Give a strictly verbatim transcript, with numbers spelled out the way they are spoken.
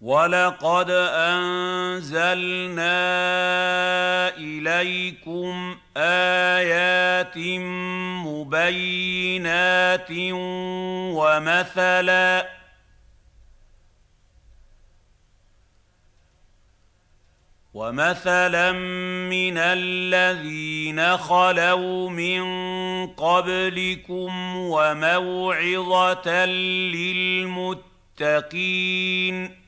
وَلَقَدْ أَنزَلْنَا إِلَيْكُمْ آيَاتٍ مُبَيِّنَاتٍ وَمَثَلًا وَمَثَلًا مِّنَ الَّذِينَ خَلَوْا مِن قَبْلِكُمْ وَمَوْعِظَةً لِّلْمُتَّقِينَ